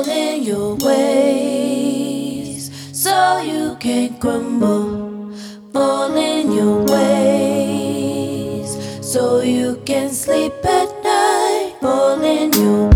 fall in your ways so you can crumble. Fall in your ways so you can sleep at night. Fall in your